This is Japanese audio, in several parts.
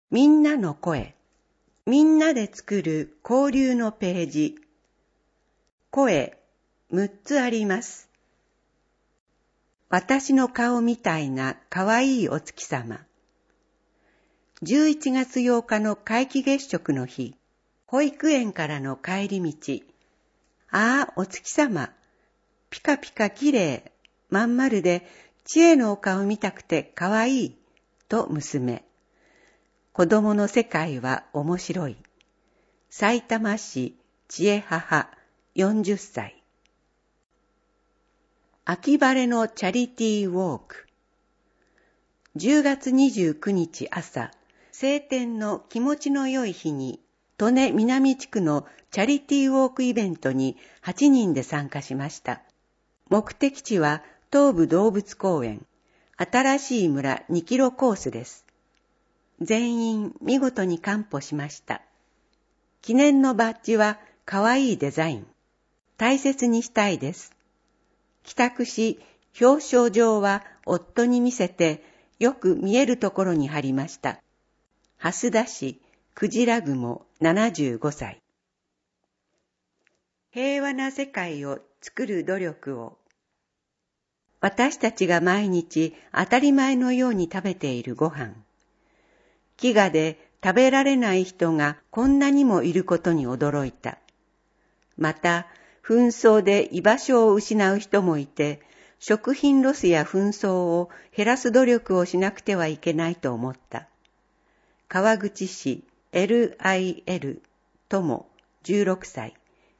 みんなの声。みんなで作る交流のページ。声、6つあります。私の顔みたいなかわいいお月様。11月8日の皆既月食の日、保育園からの帰り道。ああ、お月様。ピカピカきれい。まん丸で、知恵のお顔見たくてかわいい。と娘。子供の世界は面白い。さいたま市知恵母40歳。秋晴れのチャリティーウォーク。10月29日朝、晴天の気持ちの良い日に、利根南地区のチャリティーウォークイベントに8人で参加しました。目的地は東武動物公園、新しい村2キロコースです。全員見事に完歩しました。記念のバッジはかわいいデザイン。大切にしたいです。帰宅し、表彰状は夫に見せて、よく見えるところに貼りました。蓮田市、クジラ雲75歳。平和な世界を作る努力を。私たちが毎日当たり前のように食べているご飯。飢餓で食べられない人がこんなにもいることに驚いた。また、紛争で居場所を失う人もいて、食品ロスや紛争を減らす努力をしなくてはいけないと思った。川口市 LIL 友16歳。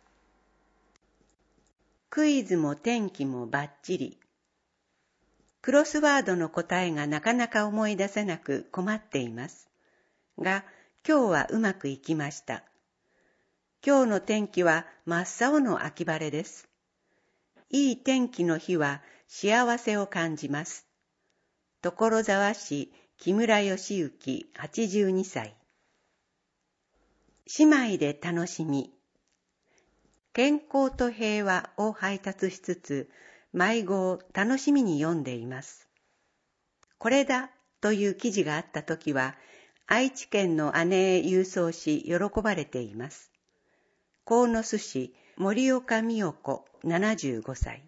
クイズも天気もバッチリ。クロスワードの答えがなかなか思い出せなく困っています。が、今日はうまくいきました。今日の天気は真っ青の秋晴れです。いい天気の日は幸せを感じます。所沢市木村義行82歳。姉妹で楽しみ。健康と平和を配達しつつ、迷子を楽しみに読んでいます。これだという記事があったときは、愛知県の姉へ郵送し喜ばれています。鴻巣市森岡美代子75歳。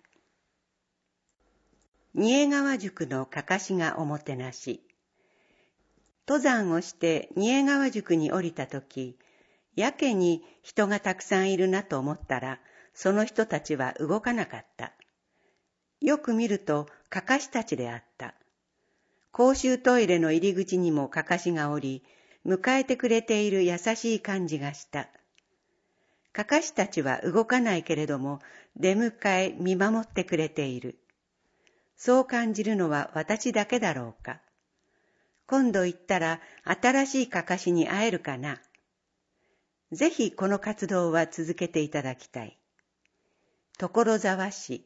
仁江川宿のかかしがおもてなし。登山をして仁江川宿に降りたとき、やけに人がたくさんいるなと思ったら、その人たちは動かなかった。よく見るとかかしたちであった。公衆トイレの入り口にもかかしがおり、迎えてくれている優しい感じがした。かかしたちは動かないけれども、出迎え見守ってくれている。そう感じるのは私だけだろうか。今度行ったら新しいかかしに会えるかな。ぜひこの活動は続けていただきたい。所沢市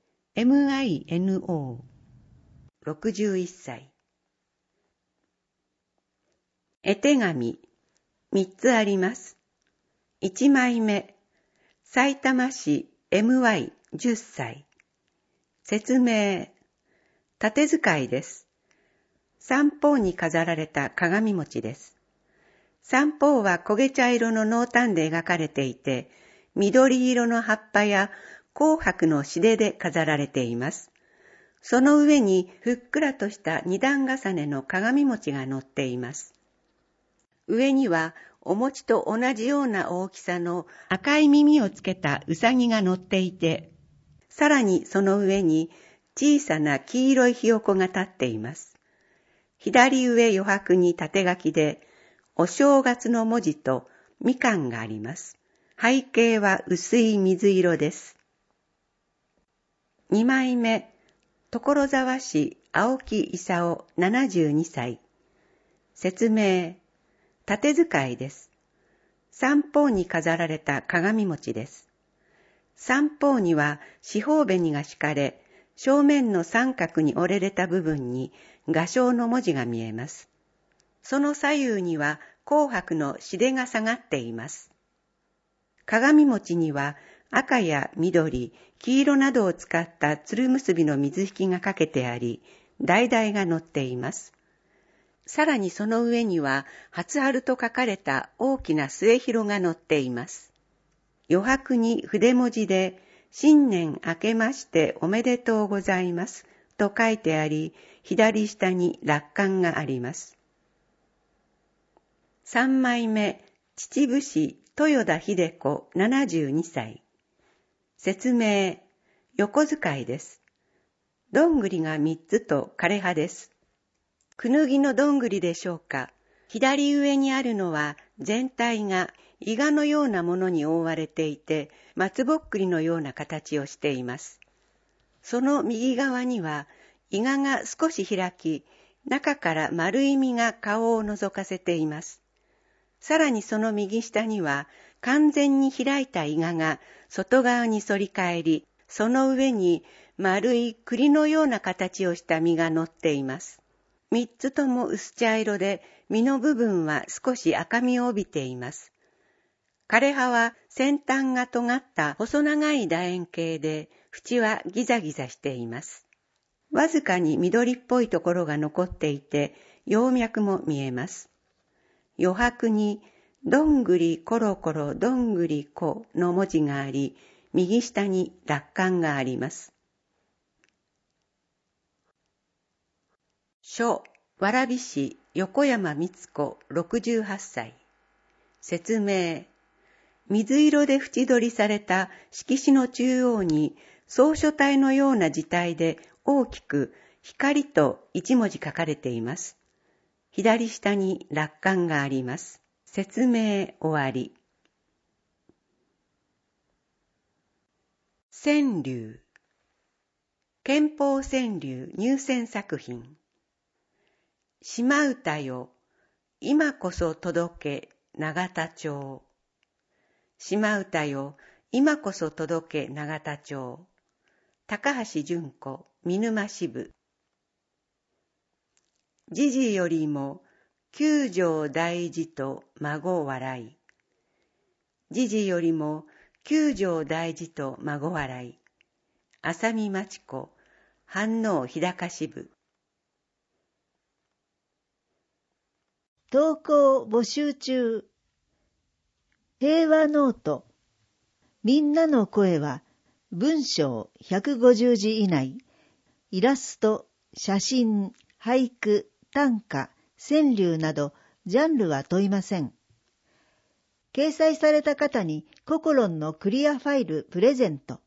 MINO 61歳。絵手紙3つあります。1枚目、さいたま市 MY10 歳。説明、縦使いです。三方に飾られた鏡餅です。三方は焦げ茶色の濃淡で描かれていて、緑色の葉っぱや紅白の紙で飾られています。その上にふっくらとした二段重ねの鏡餅が乗っています。上にはお餅と同じような大きさの赤い耳をつけたうさぎが乗っていて、さらにその上に小さな黄色いひよこが立っています。左上余白に縦書きで、お正月の文字とみかんがあります。背景は薄い水色です。2枚目、所沢市青木勲72歳。説明、縦使いです。三方に飾られた鏡餅です。三方には四方紅が敷かれ、正面の三角に折れれた部分に画商の文字が見えます。その左右には紅白の紙が下がっています。鏡餅には赤や緑、黄色などを使ったつる結びの水引がかけてあり、橙が載っています。 さらにその上には、初春と書かれた大きな末広が載っています。余白に筆文字で、新年明けましておめでとうございますと書いてあり、左下に落款があります。3枚目、秩父市豊田秀子72歳。説明、横使いです。どんぐりが3つと枯葉です。くぬぎのどんぐりでしょうか。左上にあるのは全体が伊賀のようなものに覆われていて、松ぼっくりのような形をしています。その右側には伊賀が少し開き、中から丸い実が顔を覗かせています。さらにその右下には完全に開いた伊賀が外側に反り返り、その上に丸い栗のような形をした実が乗っています。3つとも薄茶色で、実の部分は少し赤みを帯びています。枯葉は先端が尖った細長い楕円形で、縁はギザギザしています。わずかに緑っぽいところが残っていて、葉脈も見えます。余白に、どんぐりころころどんぐりこの文字があり、右下に落款があります。書、蕨市横山光子68歳。説明、水色で縁取りされた色紙の中央に草書体のような字体で大きく光と一文字書かれています。左下に落款があります。説明終わり。川柳。憲法川柳入選作品。島唄よ、今こそ届け永田町。島唄よ、今こそ届け永田町。高橋純子、見沼支部。時事よりも九条大事と孫笑い。時事よりも九条大事と孫笑い。浅見町子、飯能日高支部。 投稿募集中。平和ノート。みんなの声は文章150字以内。イラスト、写真、俳句、短歌、川柳などジャンルは問いません。掲載された方にココロンのクリアファイルプレゼント。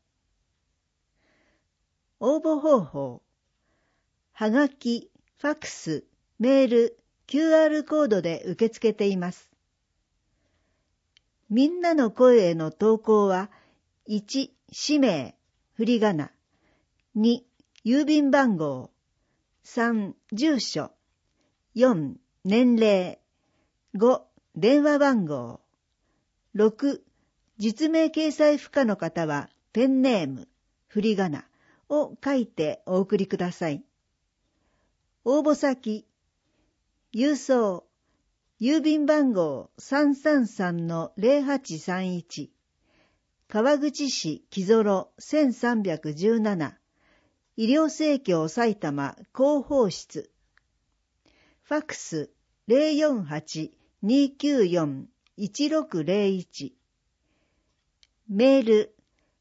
応募方法。はがき、ファクス、メール、QR コードで受け付けています。みんなの声への投稿は、1、氏名、振り仮名、2、郵便番号、3、住所、4、年齢、5、電話番号、6、実名掲載不可の方は、ペンネーム、振り仮名を書いてお送りください。応募先、郵送、郵便番号 333-0831 川口市木園1317医療生協埼玉広報室。ファックス 048-294-1601 メール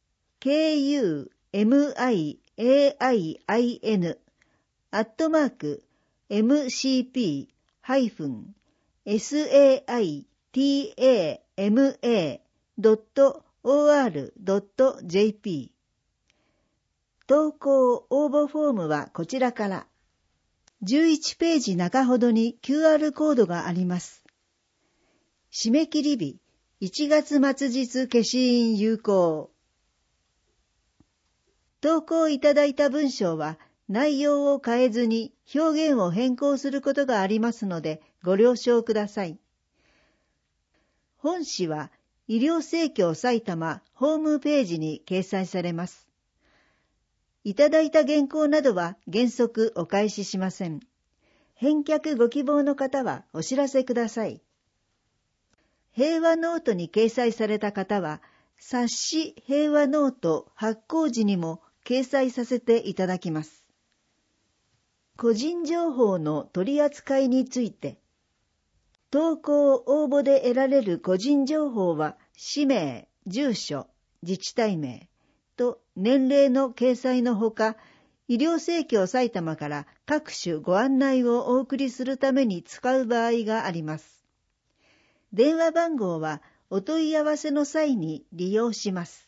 kumaip-mcp-saitama.or.jp 投稿応募フォームはこちらから。11ページ中ほどに QR コードがあります。締め切り日1月末日消印有効。投稿いただいた文章は内容を変えずに表現を変更することがありますのでご了承ください。本誌は医療生協埼玉ホームページに掲載されます。いただいた原稿などは原則お返ししません。返却ご希望の方はお知らせください。平和ノートに掲載された方は、冊子平和ノート発行時にも掲載させていただきます。 個人情報の取り扱いについて、投稿応募で得られる個人情報は、氏名、住所、自治体名と年齢の掲載のほか、医療生協埼玉から各種ご案内をお送りするために使う場合があります。電話番号はお問い合わせの際に利用します。